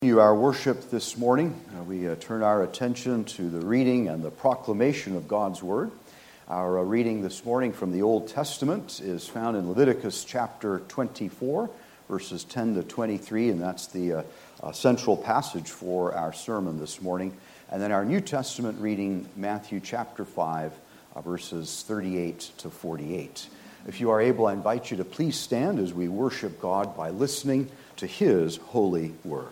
Our worship this morning. We turn our attention to the reading and the proclamation of God's Word. Our reading this morning from the Old Testament is found in Leviticus chapter 24, verses 10 to 23, and that's the central passage for our sermon this morning. And then our New Testament reading, Matthew chapter 5, verses 38 to 48. If you are able, I invite you to please stand as we worship God by listening to His holy word.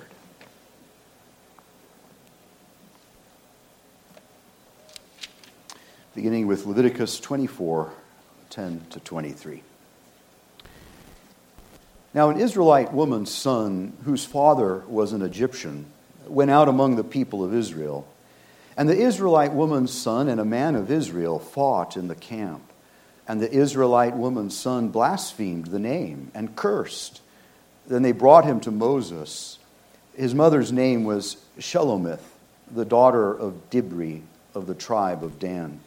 Beginning with Leviticus 24, 10 to 23. Now an Israelite woman's son, whose father was an Egyptian, went out among the people of Israel. And the Israelite woman's son and a man of Israel fought in the camp. And the Israelite woman's son blasphemed the name and cursed. Then they brought him to Moses. His mother's name was Shelomith, the daughter of Dibri of the tribe of Dan.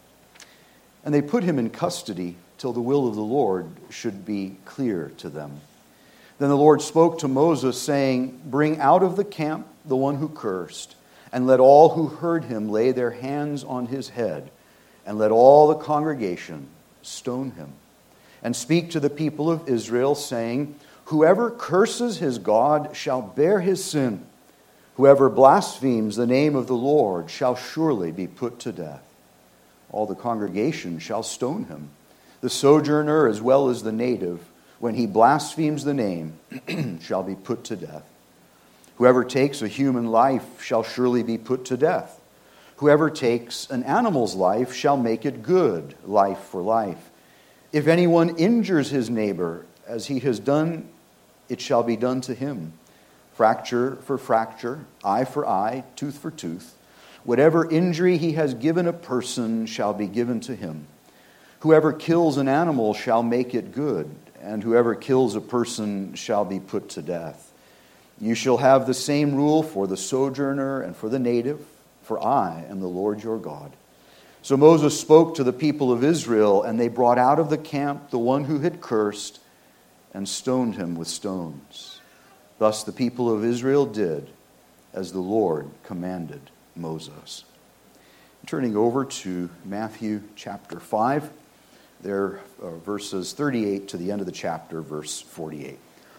And they put him in custody till the will of the Lord should be clear to them. Then the Lord spoke to Moses, saying, "Bring out of the camp the one who cursed, and let all who heard him lay their hands on his head, and let all the congregation stone him. And speak to the people of Israel, saying, Whoever curses his God shall bear his sin. Whoever blasphemes the name of the Lord shall surely be put to death. All the congregation shall stone him, the sojourner as well as the native, when he blasphemes the name, shall be put to death. Whoever takes a human life shall surely be put to death. Whoever takes an animal's life shall make it good, life for life. If anyone injures his neighbor, as he has done, it shall be done to him. Fracture for fracture, eye for eye, tooth for tooth. Whatever injury he has given a person shall be given to him. Whoever kills an animal shall make it good, and whoever kills a person shall be put to death. You shall have the same rule for the sojourner and for the native, for I am the Lord your God." So Moses spoke to the people of Israel, and they brought out of the camp the one who had cursed and stoned him with stones. Thus the people of Israel did as the Lord commanded Moses. Turning over to Matthew chapter 5, there are verses 38 to the end of the chapter, verse 48.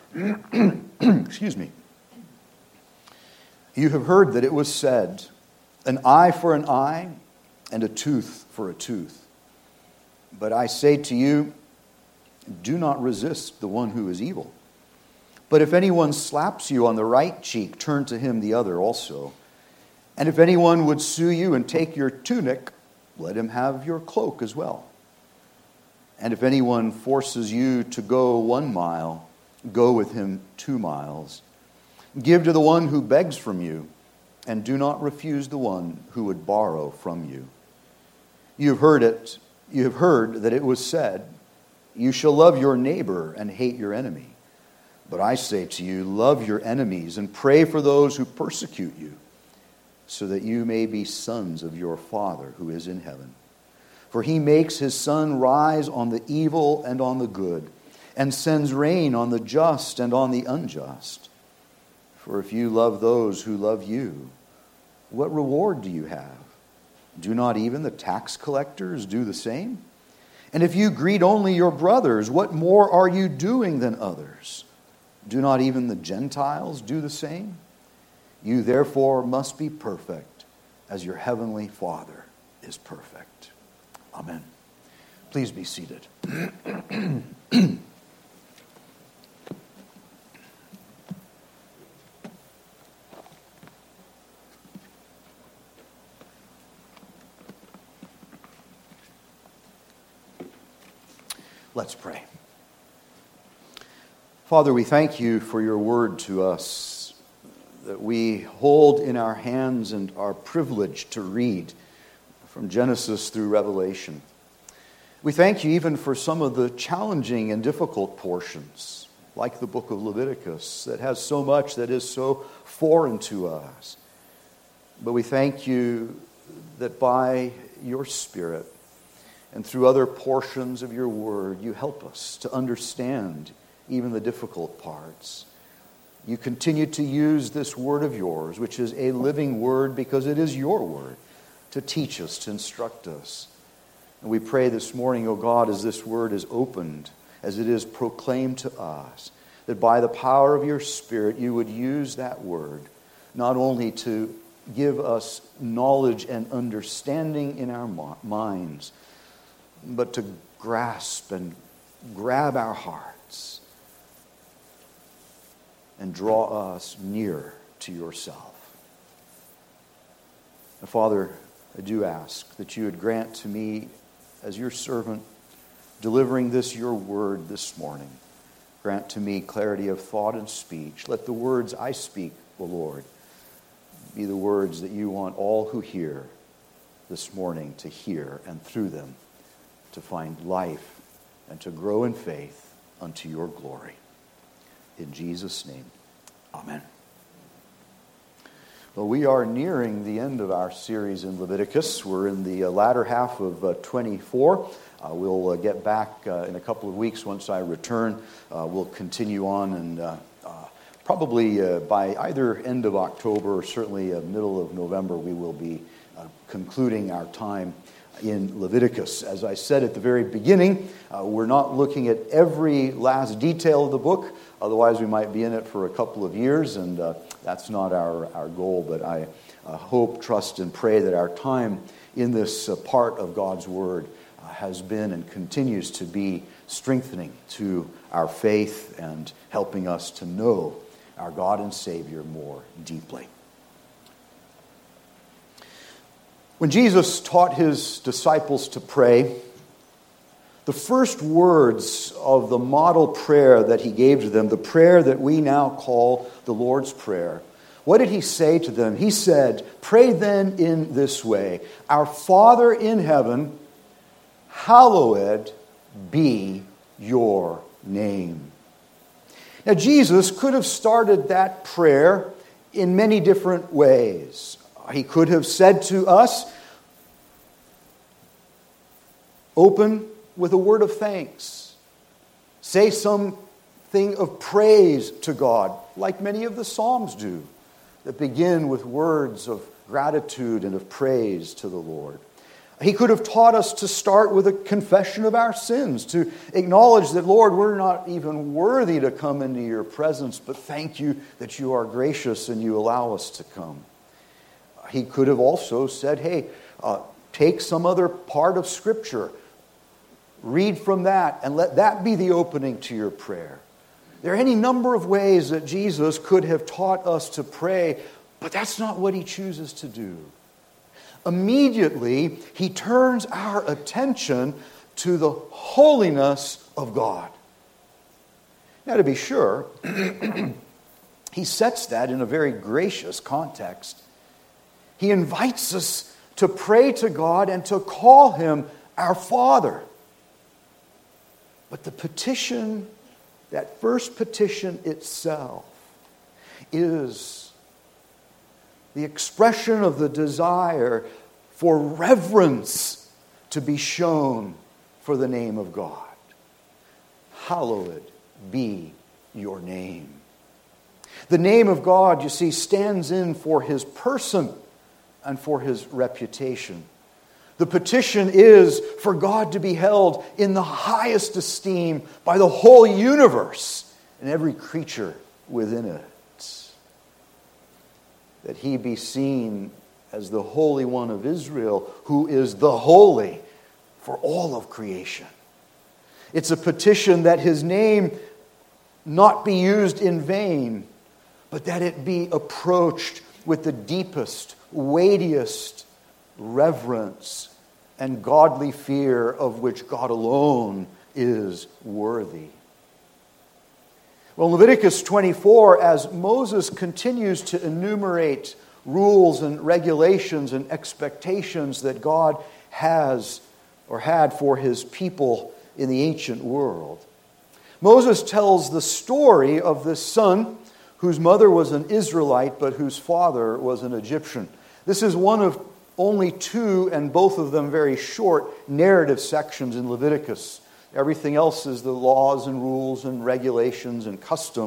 Excuse me. You have heard that it was said, an eye for an eye and a tooth for a tooth. But I say to you, do not resist the one who is evil. But if anyone slaps you on the right cheek, turn to him the other also. And if anyone would sue you and take your tunic, let him have your cloak as well. And if anyone forces you to go 1 mile, go with him 2 miles. Give to the one who begs from you, and do not refuse the one who would borrow from you. You have heard that it was said, you shall love your neighbor and hate your enemy. But I say to you, love your enemies and pray for those who persecute you, so that you may be sons of your Father who is in heaven. For he makes his sun rise on the evil and on the good, and sends rain on the just and on the unjust. For if you love those who love you, what reward do you have? Do not even the tax collectors do the same? And if you greet only your brothers, what more are you doing than others? Do not even the Gentiles do the same? You therefore must be perfect, as your heavenly Father is perfect. Amen. Please be seated. Let's pray. Father, we thank you for your word to us that we hold in our hands and are privileged to read from Genesis through Revelation. We thank you even for some of the challenging and difficult portions, like the book of Leviticus, that has so much that is so foreign to us. But we thank you that by your Spirit and through other portions of your word, you help us to understand even the difficult parts. you continue to use this word of yours, which is a living word because it is your word, to teach us, to instruct us. And we pray this morning, O God, as this word is opened, as it is proclaimed to us, that by the power of your Spirit you would use that word not only to give us knowledge and understanding in our minds, but to grasp and grab our hearts and draw us near to yourself. And Father, I do ask that you would grant to me, as your servant, delivering this your word this morning, grant to me clarity of thought and speech. Let the words I speak, O Lord, be the words that you want all who hear this morning to hear, and through them to find life and to grow in faith unto your glory. In Jesus' name, amen. Well, we are nearing the end of our series in Leviticus. We're in the latter half of 24. We'll get back in a couple of weeks once I return. We'll continue on, and probably by either end of October or certainly middle of November, we will be concluding our time in Leviticus. As I said at the very beginning, we're not looking at every last detail of the book. Otherwise, we might be in it for a couple of years, and that's not our goal. But I hope, trust, and pray that our time in this part of God's Word has been and continues to be strengthening to our faith and helping us to know our God and Savior more deeply. When Jesus taught his disciples to pray, the first words of the model prayer that he gave to them, the prayer that we now call the Lord's Prayer, what did he say to them? He said, "Pray then in this way, Our Father in heaven, hallowed be your name." Now, Jesus could have started that prayer in many different ways. He could have said to us, open with a word of thanks. Say something of praise to God, like many of the Psalms do, that begin with words of gratitude and of praise to the Lord. He could have taught us to start with a confession of our sins, to acknowledge that, Lord, we're not even worthy to come into your presence, but thank you that you are gracious and you allow us to come. He could have also said, hey, take some other part of Scripture, read from that, and let that be the opening to your prayer. There are any number of ways that Jesus could have taught us to pray, but that's not what he chooses to do. Immediately, he turns our attention to the holiness of God. Now, to be sure, he sets that in a very gracious context. He invites us to pray to God and to call him our Father. But the petition, that first petition itself, is the expression of the desire for reverence to be shown for the name of God. Hallowed be your name. The name of God, you see, stands in for his person and for his reputation. The petition is for God to be held in the highest esteem by the whole universe and every creature within it. That he be seen as the Holy One of Israel, who is the holy for all of creation. It's a petition that his name not be used in vain, but that it be approached with the deepest, weightiest reverence and godly fear of which God alone is worthy. Well, Leviticus 24, as Moses continues to enumerate rules and regulations and expectations that God has or had for his people in the ancient world, Moses tells the story of this son whose mother was an Israelite but whose father was an Egyptian. This is one of only two, and both of them very short, narrative sections in Leviticus. Everything else is the laws and rules and regulations and customs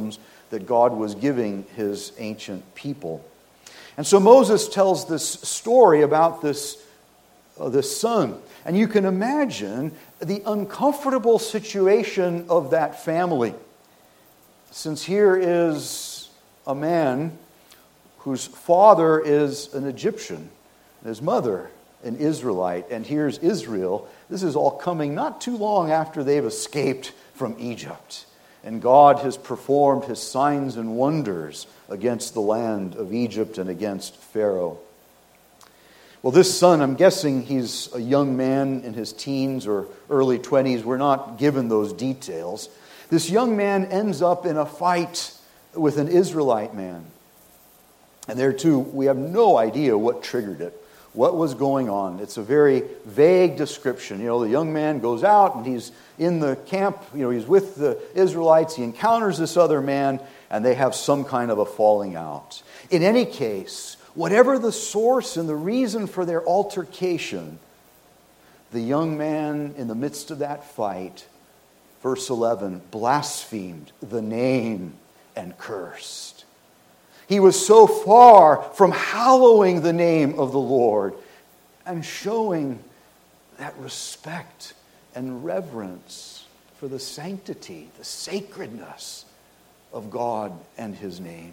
that God was giving his ancient people. And so Moses tells this story about this son. And you can imagine the uncomfortable situation of that family. Since here is a man whose father is an Egyptian, and his mother an Israelite, and here's Israel. This is all coming not too long after they've escaped from Egypt. And God has performed his signs and wonders against the land of Egypt and against Pharaoh. Well, this son, I'm guessing he's a young man in his teens or early 20s. We're not given those details. This young man ends up in a fight with an Israelite man. And there too, we have no idea what triggered it, what was going on. It's a very vague description. The young man goes out and he's in the camp. He's with the Israelites. He encounters this other man and they have some kind of a falling out. In any case, whatever the source and the reason for their altercation, the young man in the midst of that fight, verse 11, blasphemed the name and cursed. He was so far from hallowing the name of the Lord and showing that respect and reverence for the sanctity, the sacredness of God and his name.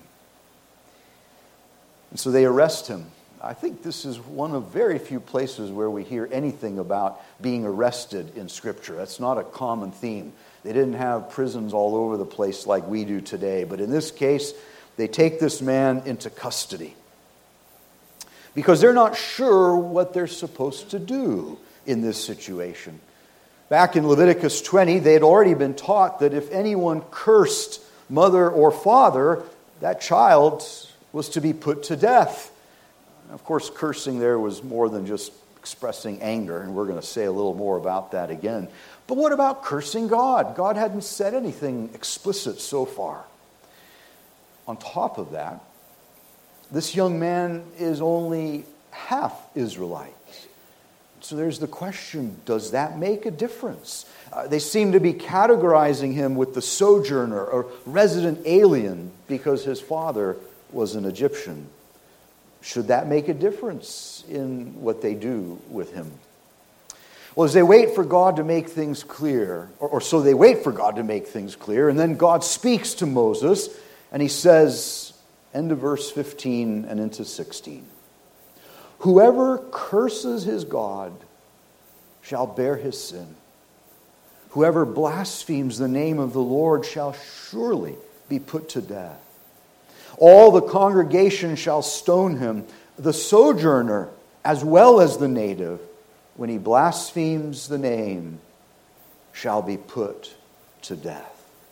And so they arrest him. I think this is one of very few places where we hear anything about being arrested in Scripture. That's not a common theme. They didn't have prisons all over the place like we do today. But in this case, they take this man into custody because they're not sure what they're supposed to do in this situation. Back in Leviticus 20, they had already been taught that if anyone cursed mother or father, that child was to be put to death. Of course, cursing there was more than just expressing anger, and we're going to say a little more about that again. But what about cursing God? God hadn't said anything explicit so far. On top of that, this young man is only half Israelite. So there's the question, does that make a difference? They seem to be categorizing him with the sojourner or resident alien because his father was an Egyptian. Should that make a difference in what they do with him? Well, as they wait for God to make things clear, or so they wait for God to make things clear, and then God speaks to Moses, and he says, end of verse 15 and into 16, whoever curses his God shall bear his sin. Whoever blasphemes the name of the Lord shall surely be put to death. All the congregation shall stone him, the sojourner as well as the native, when he blasphemes the name, shall be put to death.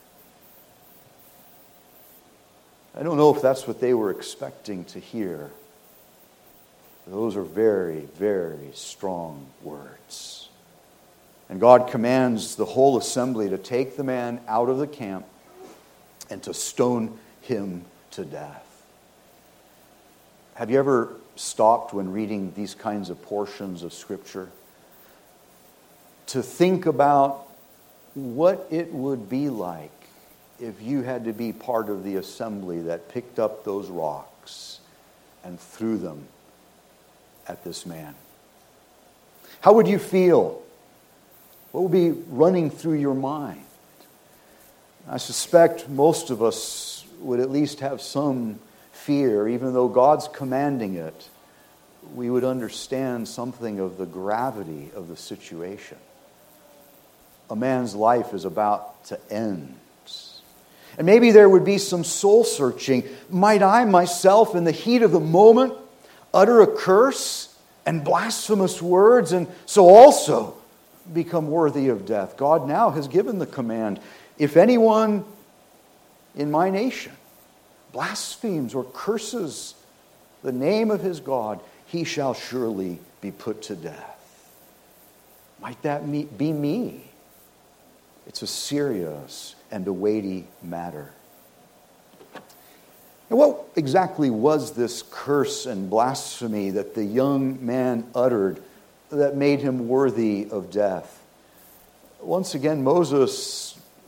I don't know if that's what they were expecting to hear. Those are very, very strong words. And God commands the whole assembly to take the man out of the camp and to stone him to death. Have you ever stopped when reading these kinds of portions of Scripture to think about what it would be like if you had to be part of the assembly that picked up those rocks and threw them at this man? How would you feel? What would be running through your mind? I suspect most of us would at least have some fear, even though God's commanding it. We would understand something of the gravity of the situation. A man's life is about to end. And maybe there would be some soul searching. Might I myself, in the heat of the moment, utter a curse and blasphemous words, and so also become worthy of death? God now has given the command, if anyone in my nation blasphemes or curses the name of his God, he shall surely be put to death. Might that be me? It's a serious and a weighty matter. And what exactly was this curse and blasphemy that the young man uttered that made him worthy of death? Once again, Moses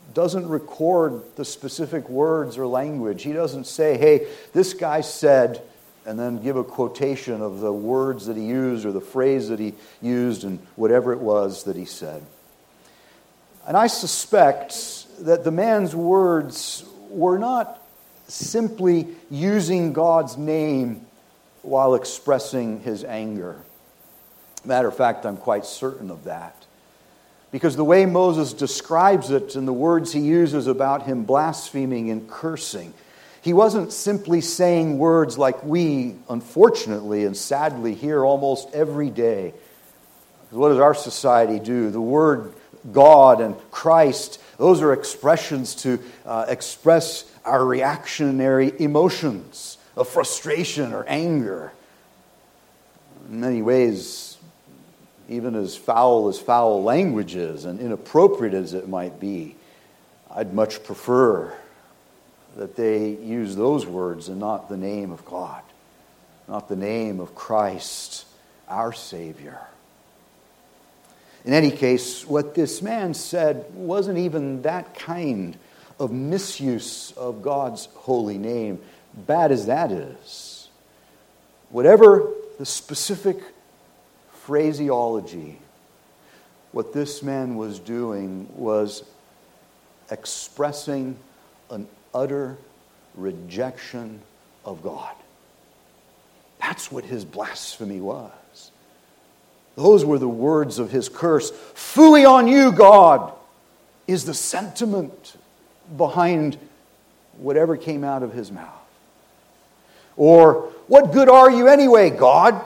doesn't record the specific words or language. He doesn't say, hey, this guy said, and then give a quotation of the words that he used or the phrase that he used and whatever it was that he said. And I suspect that the man's words were not simply using God's name while expressing his anger. Matter of fact, I'm quite certain of that. Because the way Moses describes it and the words he uses about him blaspheming and cursing, he wasn't simply saying words like we, unfortunately and sadly, hear almost every day. What does our society do? The word God and Christ, those are expressions to express our reactionary emotions of frustration or anger. In many ways, even as foul language is and inappropriate as it might be, I'd much prefer that they use those words and not the name of God, not the name of Christ, our Savior. In any case, what this man said wasn't even that kind of misuse of God's holy name, bad as that is. Whatever the specific phraseology, what this man was doing was expressing an utter rejection of God. That's what his blasphemy was. Those were the words of his curse. Phooey on you, God, is the sentiment behind whatever came out of his mouth. Or, what good are you anyway, God?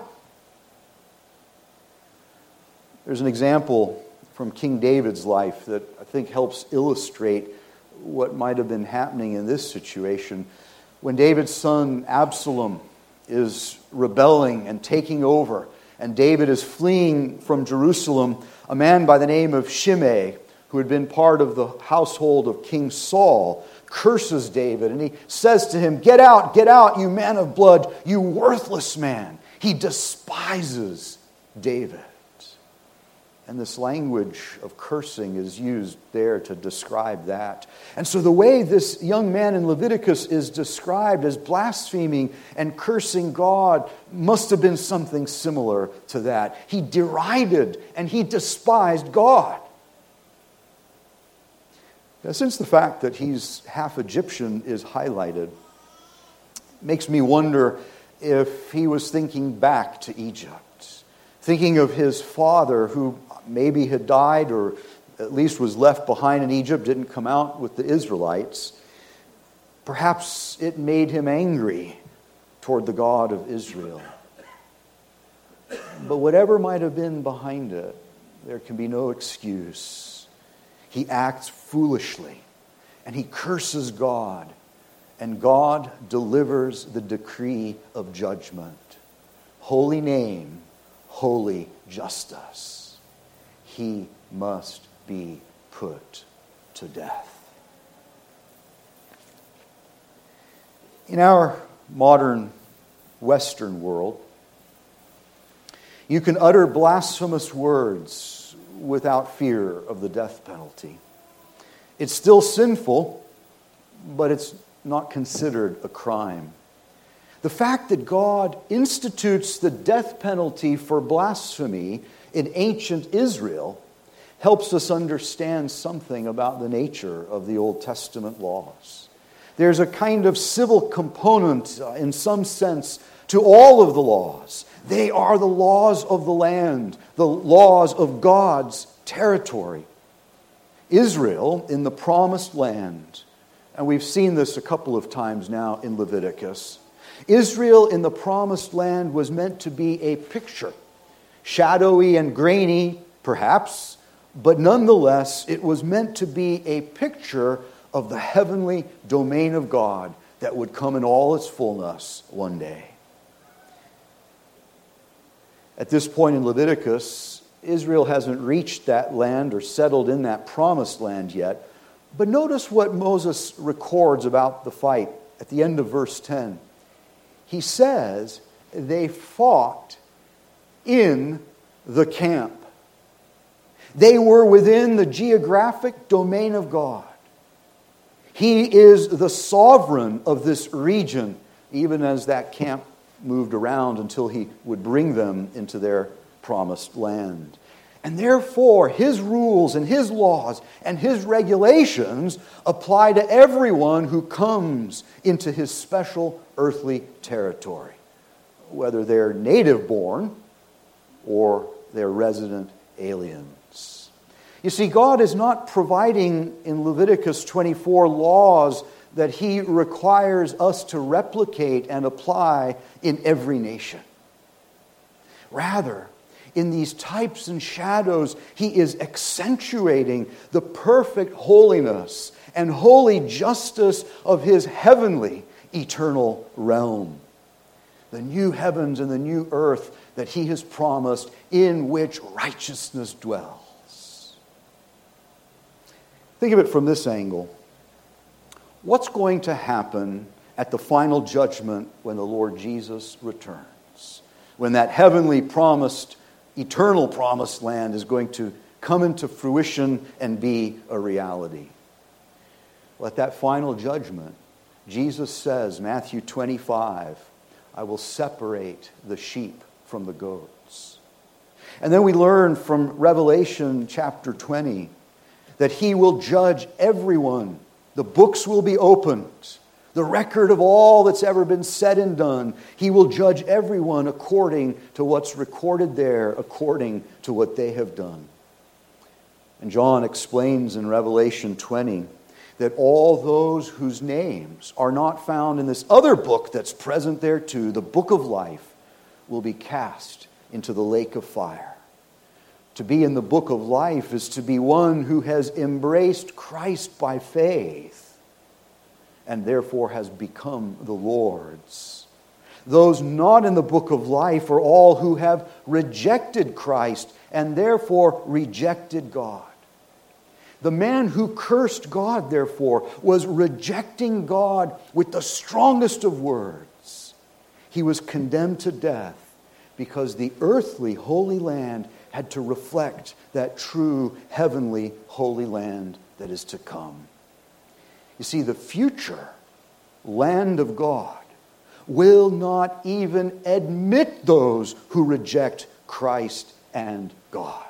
There's an example from King David's life that I think helps illustrate what might have been happening in this situation. When David's son Absalom is rebelling and taking over, and David is fleeing from Jerusalem, a man by the name of Shimei, who had been part of the household of King Saul, curses David, and he says to him, get out, you man of blood, you worthless man. He despises David. And this language of cursing is used there to describe that. And so the way this young man in Leviticus is described as blaspheming and cursing God must have been something similar to that. He derided and he despised God. Now, since the fact that he's half Egyptian is highlighted, it makes me wonder if he was thinking back to Egypt, thinking of his father who maybe had died or at least was left behind in Egypt, didn't come out with the Israelites. Perhaps it made him angry toward the God of Israel. But whatever might have been behind it, there can be no excuse. He acts foolishly and he curses God, and God delivers the decree of judgment. Holy name, holy justice. He must be put to death. In our modern Western world, you can utter blasphemous words without fear of the death penalty. It's still sinful, but it's not considered a crime. The fact that God institutes the death penalty for blasphemy in ancient Israel helps us understand something about the nature of the Old Testament laws. There's a kind of civil component, in some sense, to all of the laws. They are the laws of the land, the laws of God's territory. Israel in the promised land, and we've seen this a couple of times now in Leviticus, Israel in the promised land was meant to be a picture. Shadowy and grainy, perhaps, but nonetheless, it was meant to be a picture of the heavenly domain of God that would come in all its fullness one day. At this point in Leviticus, Israel hasn't reached that land or settled in that promised land yet. But notice what Moses records about the fight at the end of verse 10. He says, they fought in the camp. They were within the geographic domain of God. He is the sovereign of this region, even as that camp moved around until he would bring them into their promised land. And therefore, his rules and his laws and his regulations apply to everyone who comes into his special earthly territory, whether they're native born or they're resident aliens. You see, God is not providing in Leviticus 24 laws that he requires us to replicate and apply in every nation. Rather, in these types and shadows, he is accentuating the perfect holiness and holy justice of his heavenly, eternal realm. The new heavens and the new earth that he has promised, in which righteousness dwells. Think of it from this angle. What's going to happen at the final judgment when the Lord Jesus returns? When that heavenly promised, eternal promised land is going to come into fruition and be a reality. Well, at that final judgment, Jesus says, Matthew 25, I will separate the sheep from the goats. And then we learn from Revelation chapter 20 that he will judge everyone. The books will be opened. The record of all that's ever been said and done. He will judge everyone according to what's recorded there, according to what they have done. And John explains in Revelation 20 that all those whose names are not found in this other book that's present there too, the book of life, will be cast into the lake of fire. To be in the book of life is to be one who has embraced Christ by faith and therefore has become the Lord's. Those not in the book of life are all who have rejected Christ and therefore rejected God. The man who cursed God, therefore, was rejecting God with the strongest of words. He was condemned to death because the earthly Holy Land had to reflect that true heavenly Holy Land that is to come. You see, the future land of God will not even admit those who reject Christ and God.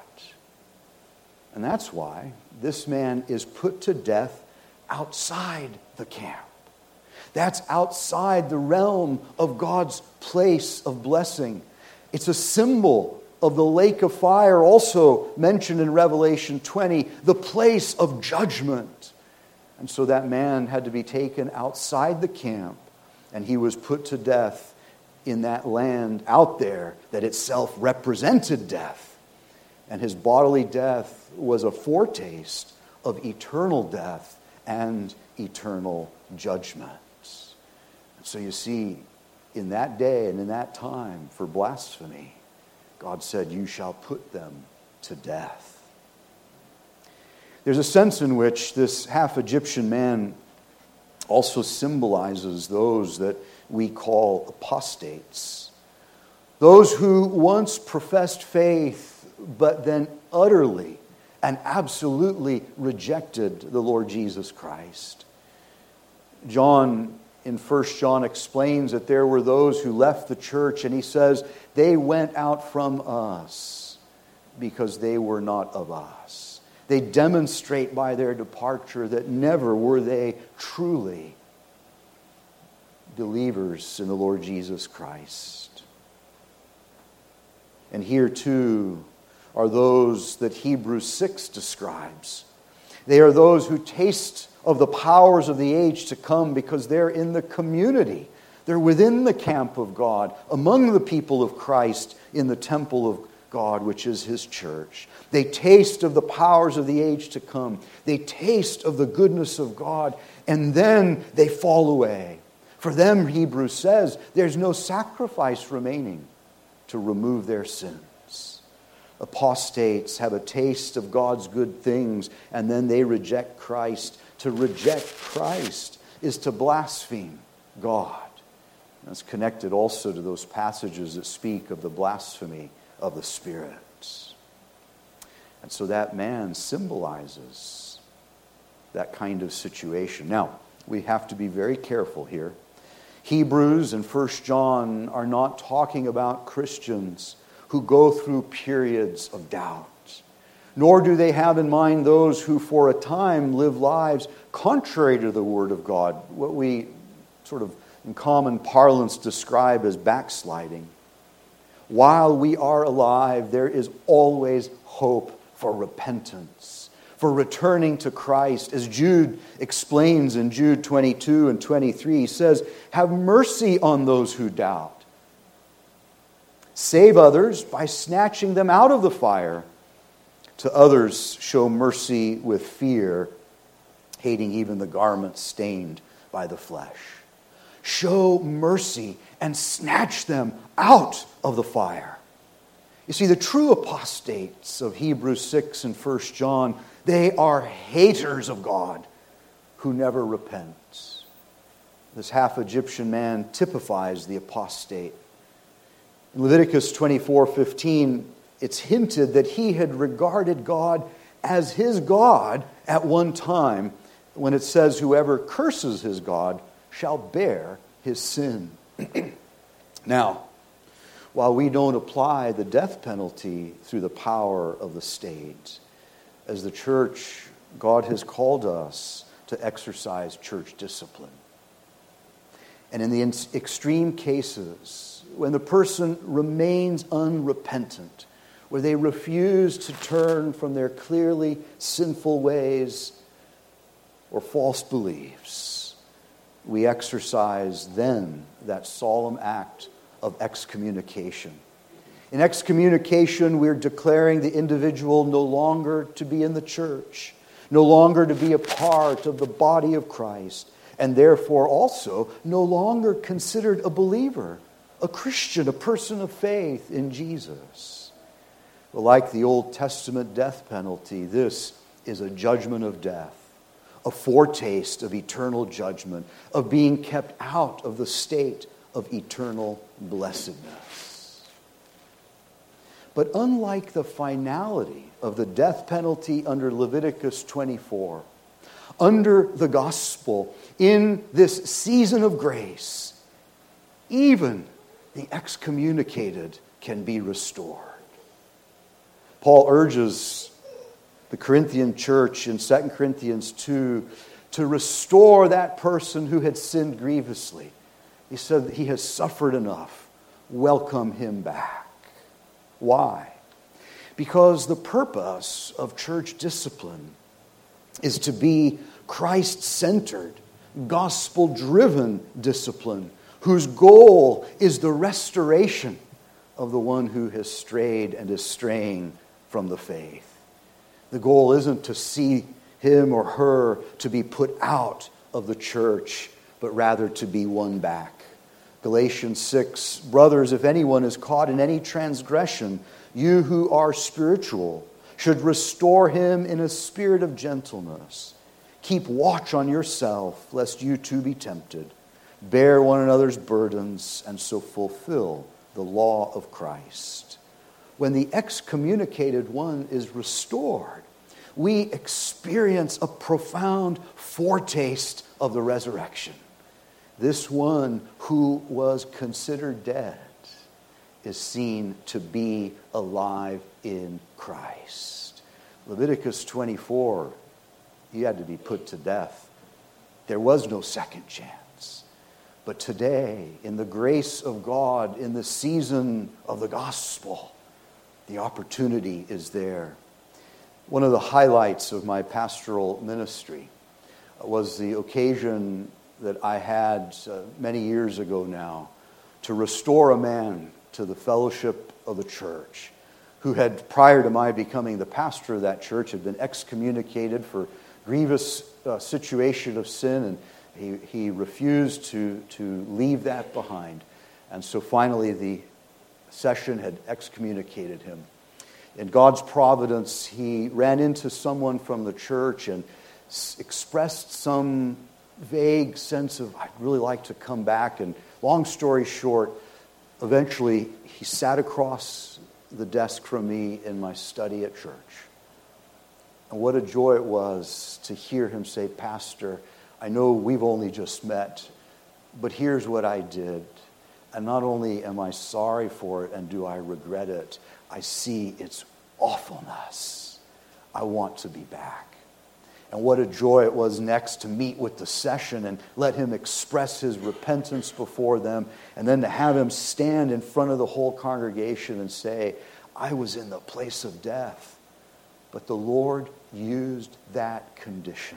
And that's why this man is put to death outside the camp. That's outside the realm of God's place of blessing. It's a symbol of the lake of fire, also mentioned in Revelation 20, the place of judgment. And so that man had to be taken outside the camp, and he was put to death in that land out there that itself represented death. And his bodily death was a foretaste of eternal death and eternal judgment. So you see, in that day and in that time for blasphemy, God said, you shall put them to death. There's a sense in which this half-Egyptian man also symbolizes those that we call apostates. Those who once professed faith, but then utterly and absolutely rejected the Lord Jesus Christ. John, in 1 John, explains that there were those who left the church, and he says, they went out from us because they were not of us. They demonstrate by their departure that never were they truly believers in the Lord Jesus Christ. And here too are those that Hebrews 6 describes. They are those who taste of the powers of the age to come because they're in the community. They're within the camp of God, among the people of Christ in the temple of God, which is His church. They taste of the powers of the age to come. They taste of the goodness of God, and then they fall away. For them, Hebrews says, there's no sacrifice remaining to remove their sins. Apostates have a taste of God's good things, and then they reject Christ. To reject Christ is to blaspheme God. That's connected also to those passages that speak of the blasphemy of the Spirit. And so that man symbolizes that kind of situation. Now, we have to be very careful here. Hebrews and 1 John are not talking about Christians who go through periods of doubt, nor do they have in mind those who for a time live lives contrary to the Word of God, what we sort of in common parlance describe as backsliding. While we are alive, there is always hope for repentance, for returning to Christ. As Jude explains in Jude 22 and 23, he says, "Have mercy on those who doubt. Save others by snatching them out of the fire. To others show mercy with fear, hating even the garments stained by the flesh." Show mercy and snatch them out of the fire. You see, the true apostates of Hebrews 6 and 1 John, they are haters of God who never repent. This half-Egyptian man typifies the apostate. In Leviticus 24:15, it's hinted that he had regarded God as his God at one time, when it says, "Whoever curses his God shall bear his sin." Now, while we don't apply the death penalty through the power of the state, as the church, God has called us to exercise church discipline. And in the extreme cases, when the person remains unrepentant, where they refuse to turn from their clearly sinful ways or false beliefs, we exercise then that solemn act of excommunication. In excommunication, we're declaring the individual no longer to be in the church, no longer to be a part of the body of Christ, and therefore also no longer considered a believer, a Christian, a person of faith in Jesus. But like the Old Testament death penalty, this is a judgment of death, a foretaste of eternal judgment, of being kept out of the state of eternal blessedness. But unlike the finality of the death penalty under Leviticus 24, under the gospel, in this season of grace, even the excommunicated can be restored. Paul urges the Corinthian church in 2 Corinthians 2 to restore that person who had sinned grievously. He said that he has suffered enough. Welcome him back. Why? Because the purpose of church discipline is to be Christ-centered, gospel-driven discipline, whose goal is the restoration of the one who has strayed and is straying from the faith. The goal isn't to see him or her to be put out of the church, but rather to be won back. Galatians 6, "Brothers, if anyone is caught in any transgression, you who are spiritual should restore him in a spirit of gentleness. Keep watch on yourself, lest you too be tempted. Bear one another's burdens, and so fulfill the law of Christ." When the excommunicated one is restored, we experience a profound foretaste of the resurrection. This one who was considered dead is seen to be alive in Christ. Leviticus 24, he had to be put to death. There was no second chance. But today, in the grace of God, in the season of the gospel, the opportunity is there. One of the highlights of my pastoral ministry was the occasion that I had many years ago now to restore a man to the fellowship of the church who had, prior to my becoming the pastor of that church, had been excommunicated for grievous situation of sin, and he refused to leave that behind. And so finally the session had excommunicated him. In God's providence, he ran into someone from the church and expressed some vague sense of, I'd really like to come back. And long story short, eventually he sat across the desk from me in my study at church. And what a joy it was to hear him say, Pastor, I know we've only just met, but here's what I did. And not only am I sorry for it and do I regret it, I see its awfulness. I want to be back. And what a joy it was next to meet with the session and let him express his repentance before them, and then to have him stand in front of the whole congregation and say, I was in the place of death, but the Lord used that condition,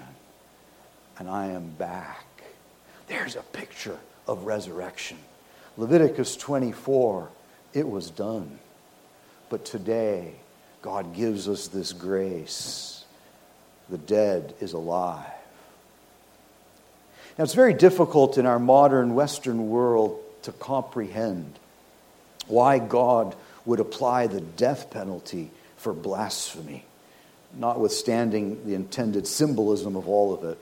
and I am back. There's a picture of resurrection. Leviticus 24, it was done. But today, God gives us this grace. The dead is alive. Now, it's very difficult in our modern Western world to comprehend why God would apply the death penalty for blasphemy, notwithstanding the intended symbolism of all of it.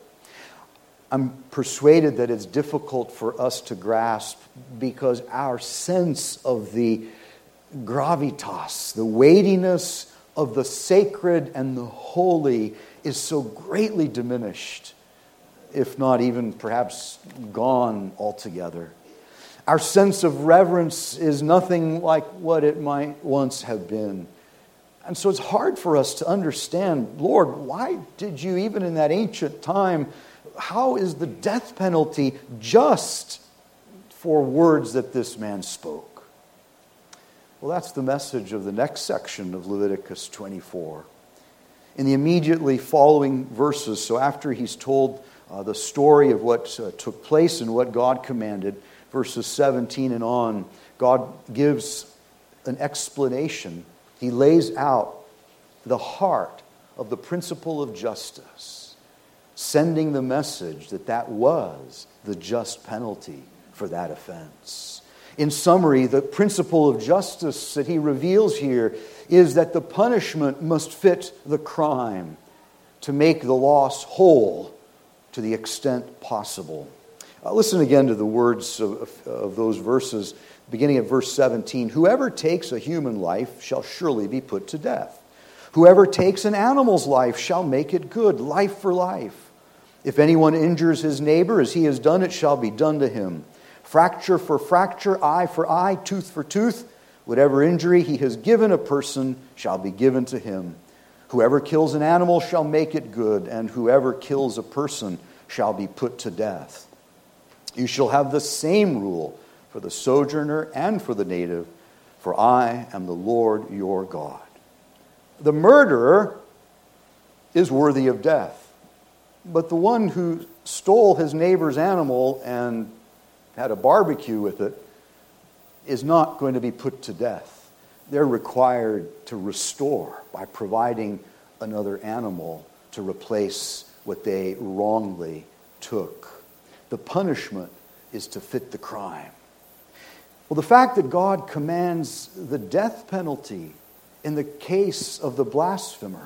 I'm persuaded that it's difficult for us to grasp because our sense of the gravitas, the weightiness of the sacred and the holy is so greatly diminished, if not even perhaps gone altogether. Our sense of reverence is nothing like what it might once have been. And so it's hard for us to understand, Lord, why did you, even in that ancient time, how is the death penalty just for words that this man spoke? Well, that's the message of the next section of Leviticus 24. In the immediately following verses, so after he's told the story of what took place and what God commanded, verses 17 and on, God gives an explanation. He lays out the heart of the principle of justice, sending the message that that was the just penalty for that offense. In summary, the principle of justice that he reveals here is that the punishment must fit the crime to make the loss whole to the extent possible. Listen again to the words of those verses, beginning at verse 17. Whoever takes a human life shall surely be put to death. Whoever takes an animal's life shall make it good, life for life. If anyone injures his neighbor as he has done, it shall be done to him. Fracture for fracture, eye for eye, tooth for tooth. Whatever injury he has given a person shall be given to him. Whoever kills an animal shall make it good, and whoever kills a person shall be put to death. You shall have the same rule for the sojourner and for the native, for I am the Lord your God. The murderer is worthy of death, but the one who stole his neighbor's animal and had a barbecue with it is not going to be put to death. They're required to restore by providing another animal to replace what they wrongly took. The punishment is to fit the crime. Well, the fact that God commands the death penalty in the case of the blasphemer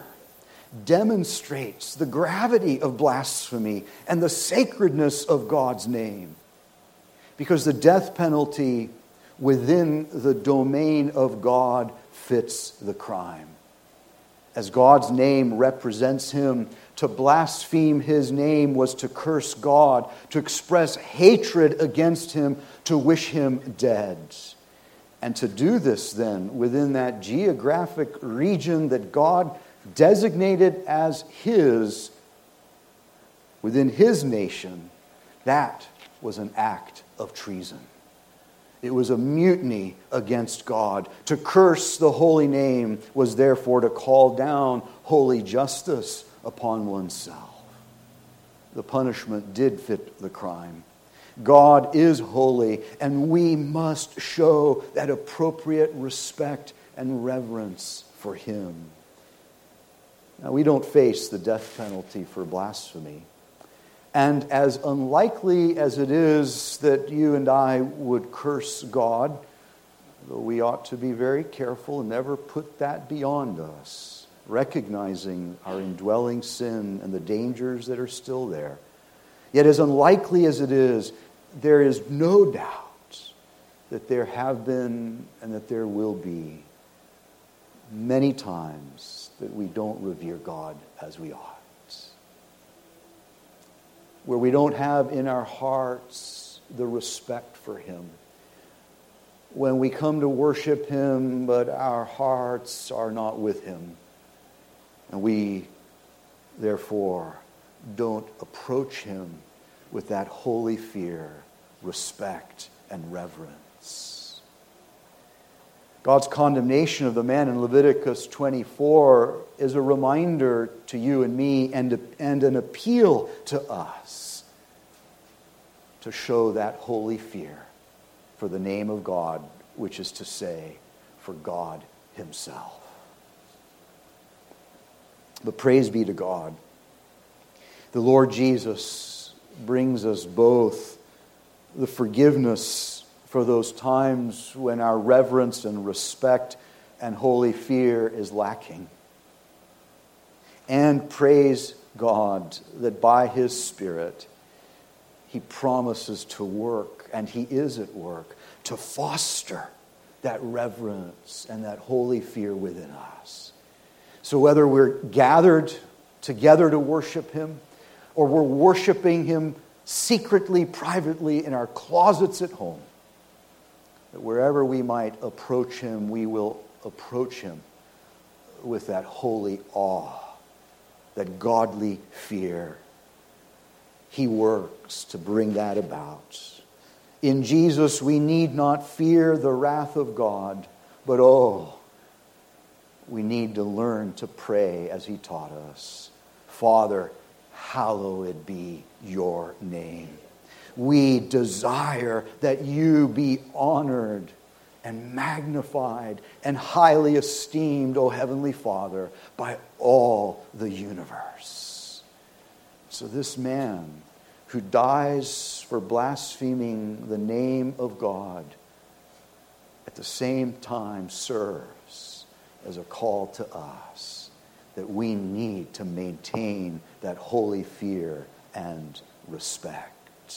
demonstrates the gravity of blasphemy and the sacredness of God's name. Because the death penalty within the domain of God fits the crime. As God's name represents him, to blaspheme his name was to curse God, to express hatred against him, to wish him dead. And to do this then within that geographic region that God designated as his, within his nation, that was an act of treason. It was a mutiny against God. To curse the holy name was therefore to call down holy justice upon oneself. The punishment did fit the crime. God is holy, and we must show that appropriate respect and reverence for him. Now, we don't face the death penalty for blasphemy. And as unlikely as it is that you and I would curse God, though we ought to be very careful and never put that beyond us, recognizing our indwelling sin and the dangers that are still there. Yet as unlikely as it is, there is no doubt that there have been and that there will be many times that we don't revere God as we ought. Where we don't have in our hearts the respect for Him. When we come to worship Him, but our hearts are not with Him. And we, therefore, don't approach Him with that holy fear, respect, and reverence. God's condemnation of the man in Leviticus 24 is a reminder to you and me and an appeal to us to show that holy fear for the name of God, which is to say, for God Himself. But praise be to God. The Lord Jesus brings us both the forgiveness for those times when our reverence and respect and holy fear is lacking. And praise God that by His Spirit, He promises to work, and He is at work, to foster that reverence and that holy fear within us. So whether we're gathered together to worship Him, or we're worshiping Him secretly, privately in our closets at home, that wherever we might approach Him, we will approach Him with that holy awe, that godly fear. He works to bring that about. In Jesus, we need not fear the wrath of God, but we need to learn to pray as He taught us. Father, hallowed be your name. We desire that you be honored and magnified and highly esteemed, O Heavenly Father, by all the universe. So this man who dies for blaspheming the name of God at the same time serves as a call to us that we need to maintain that holy fear and respect.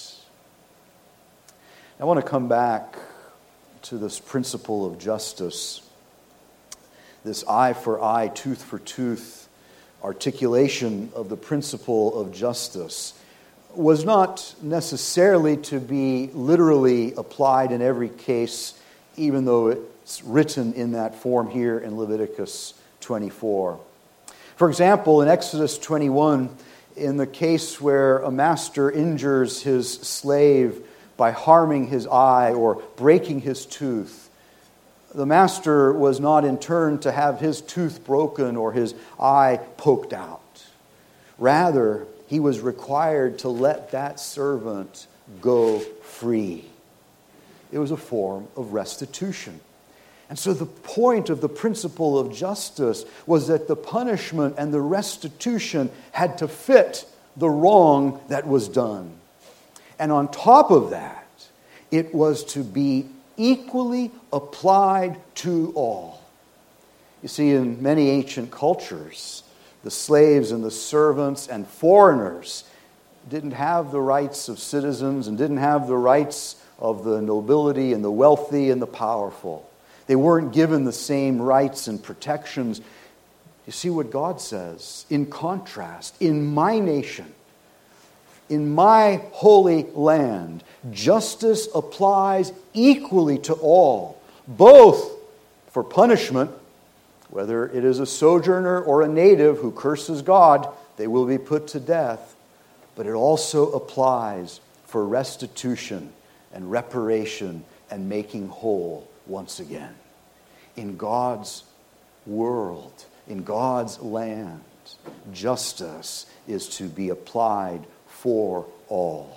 I want to come back to this principle of justice, this eye for eye, tooth for tooth articulation of the principle of justice was not necessarily to be literally applied in every case, even though it's written in that form here in Leviticus 24. For example, in Exodus 21, in the case where a master injures his slave by harming his eye or breaking his tooth, the master was not in turn to have his tooth broken or his eye poked out. Rather, he was required to let that servant go free. It was a form of restitution. And so the point of the principle of justice was that the punishment and the restitution had to fit the wrong that was done. And on top of that, it was to be equally applied to all. You see, in many ancient cultures, the slaves and the servants and foreigners didn't have the rights of citizens and didn't have the rights of the nobility and the wealthy and the powerful. They weren't given the same rights and protections. You see what God says? In contrast, in my nation, in my holy land, justice applies equally to all, both for punishment, whether it is a sojourner or a native who curses God, they will be put to death, but it also applies for restitution and reparation and making whole once again. In God's world, in God's land, justice is to be applied for all.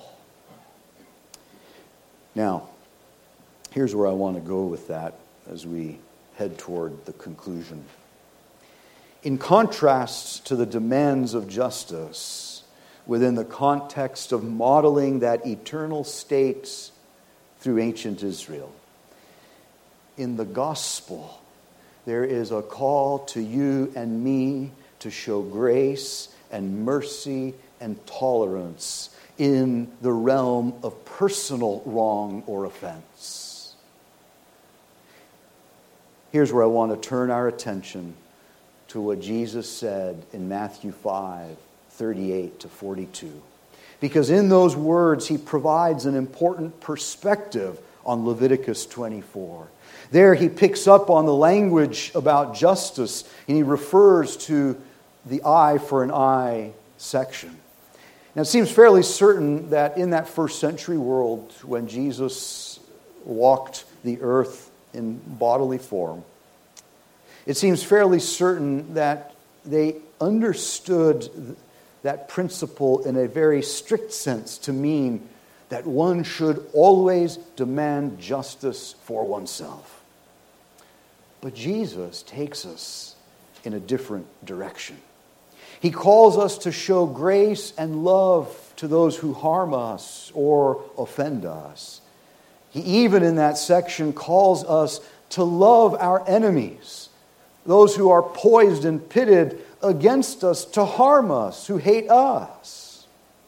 Now, here's where I want to go with that as we head toward the conclusion. In contrast to the demands of justice within the context of modeling that eternal state through ancient Israel, in the gospel, there is a call to you and me to show grace and mercy and tolerance in the realm of personal wrong or offense. Here's where I want to turn our attention to what Jesus said in Matthew 5:38 to 42. Because in those words, he provides an important perspective on Leviticus 24. There he picks up on the language about justice, and he refers to the eye for an eye section. Now, it seems fairly certain that in that first century world, when Jesus walked the earth in bodily form, it seems fairly certain that they understood that principle in a very strict sense to mean that one should always demand justice for oneself. But Jesus takes us in a different direction. He calls us to show grace and love to those who harm us or offend us. He even in that section calls us to love our enemies, those who are poised and pitted against us to harm us, who hate us.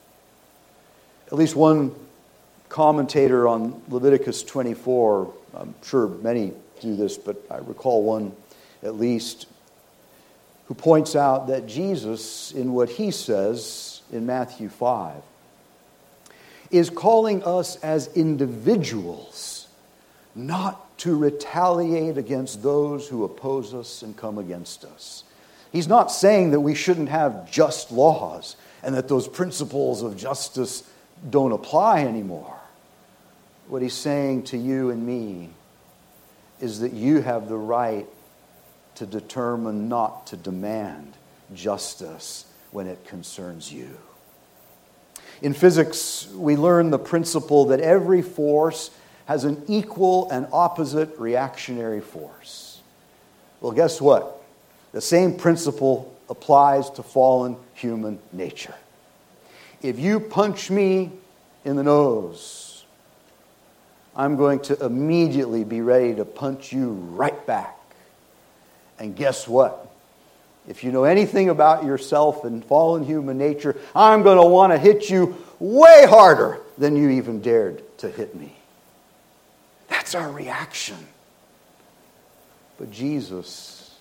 At least one commentator on Leviticus 24, I'm sure many do this, but I recall one at least, who points out that Jesus, in what he says in Matthew 5, is calling us as individuals not to retaliate against those who oppose us and come against us. He's not saying that we shouldn't have just laws and that those principles of justice don't apply anymore. What he's saying to you and me is that you have the right to determine not to demand justice when it concerns you. In physics, we learn the principle that every force has an equal and opposite reactionary force. Well, guess what? The same principle applies to fallen human nature. If you punch me in the nose, I'm going to immediately be ready to punch you right back. And guess what? If you know anything about yourself and fallen human nature, I'm going to want to hit you way harder than you even dared to hit me. That's our reaction. But Jesus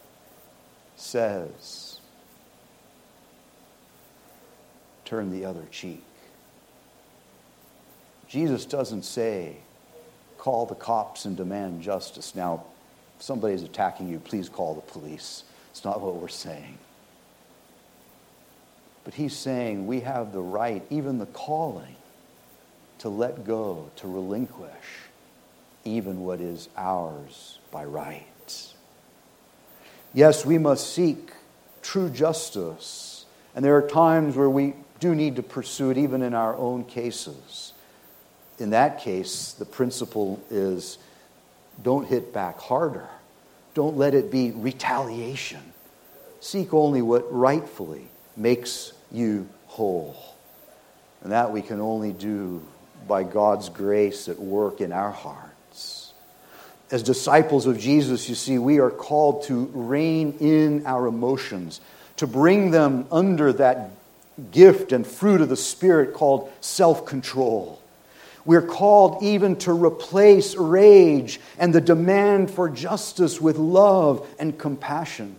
says, turn the other cheek. Jesus doesn't say, call the cops and demand justice. Now, if somebody's attacking you, please call the police. It's not what we're saying. But he's saying we have the right, even the calling, to let go, to relinquish even what is ours by right. Yes, we must seek true justice. And there are times where we do need to pursue it, even in our own cases. In that case, the principle is don't hit back harder. Don't let it be retaliation. Seek only what rightfully makes you whole. And that we can only do by God's grace at work in our hearts. As disciples of Jesus, you see, we are called to rein in our emotions, to bring them under that gift and fruit of the Spirit called self-control. We're called even to replace rage and the demand for justice with love and compassion.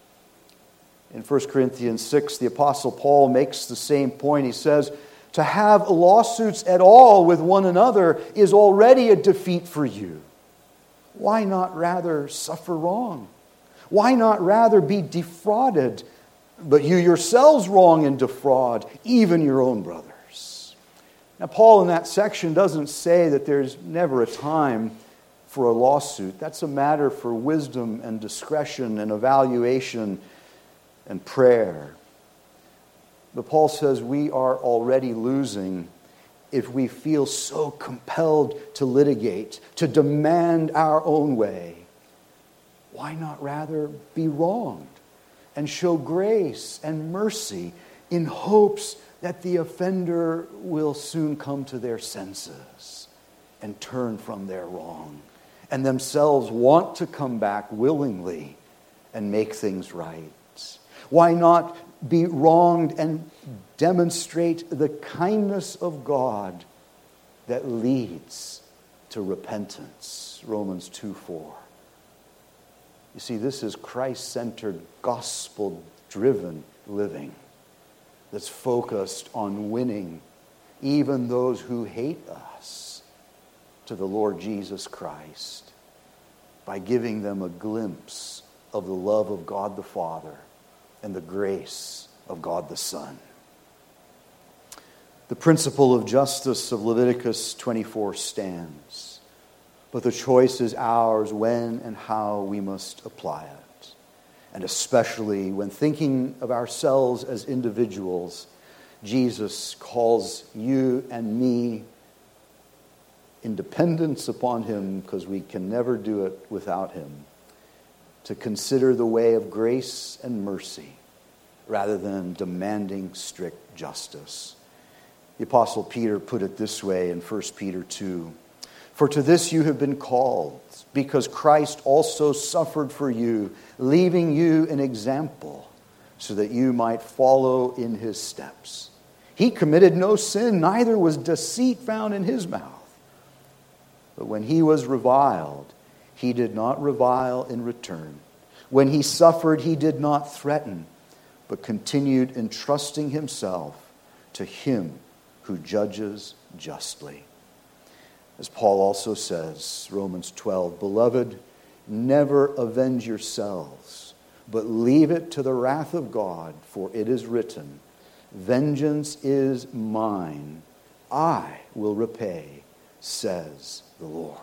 In 1 Corinthians 6, the Apostle Paul makes the same point. He says, to have lawsuits at all with one another is already a defeat for you. Why not rather suffer wrong? Why not rather be defrauded, but you yourselves wrong and defraud even your own brothers? Now, Paul in that section doesn't say that there's never a time for a lawsuit. That's a matter for wisdom and discretion and evaluation and prayer. But Paul says we are already losing if we feel so compelled to litigate, to demand our own way. Why not rather be wronged and show grace and mercy in hopes that the offender will soon come to their senses and turn from their wrong and themselves want to come back willingly and make things right? Why not be wronged and demonstrate the kindness of God that leads to repentance? Romans 2:4. You see, this is Christ-centered, gospel-driven living that's focused on winning even those who hate us to the Lord Jesus Christ by giving them a glimpse of the love of God the Father and the grace of God the Son. The principle of justice of Leviticus 24 stands, but the choice is ours when and how we must apply it. And especially when thinking of ourselves as individuals, Jesus calls you and me in dependence upon him, because we can never do it without him, to consider the way of grace and mercy rather than demanding strict justice. The Apostle Peter put it this way in 1 Peter 2. For to this you have been called, because Christ also suffered for you, leaving you an example, so that you might follow in his steps. He committed no sin, neither was deceit found in his mouth. But when he was reviled, he did not revile in return. When he suffered, he did not threaten, but continued entrusting himself to him who judges justly. As Paul also says, Romans 12, Beloved, never avenge yourselves, but leave it to the wrath of God, for it is written, Vengeance is mine, I will repay, says the Lord.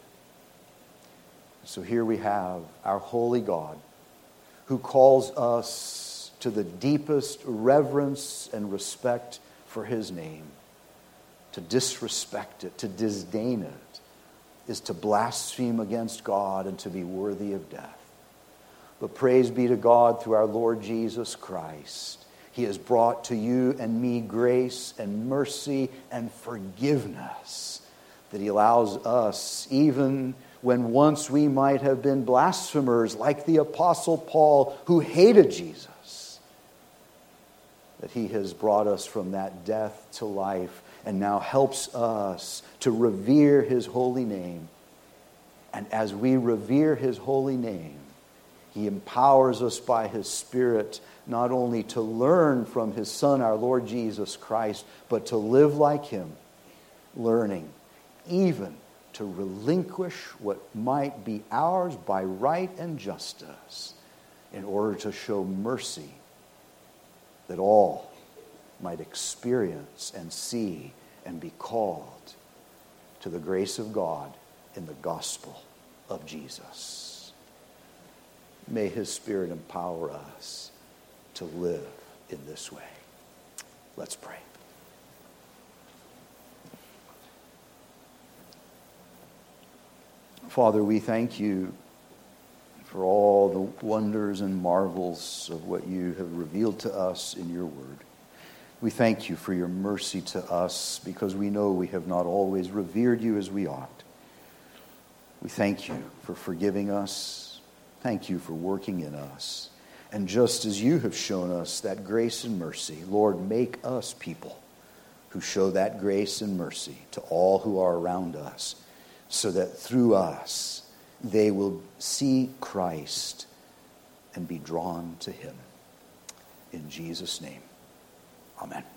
So here we have our holy God, who calls us to the deepest reverence and respect for his name. To disrespect it, to disdain it, is to blaspheme against God and to be worthy of death. But praise be to God through our Lord Jesus Christ. He has brought to you and me grace and mercy and forgiveness, that he allows us, even when once we might have been blasphemers like the Apostle Paul, who hated Jesus, that he has brought us from that death to life and now helps us to revere his holy name. And as we revere his holy name, he empowers us by his Spirit not only to learn from his Son, our Lord Jesus Christ, but to live like him, learning even to relinquish what might be ours by right and justice in order to show mercy, that all might experience and see and be called to the grace of God in the gospel of Jesus. May his Spirit empower us to live in this way. Let's pray. Father, we thank you for all the wonders and marvels of what you have revealed to us in your word. We thank you for your mercy to us, because we know we have not always revered you as we ought. We thank you for forgiving us. Thank you for working in us. And just as you have shown us that grace and mercy, Lord, make us people who show that grace and mercy to all who are around us, so that through us they will see Christ and be drawn to him. In Jesus' name, amen.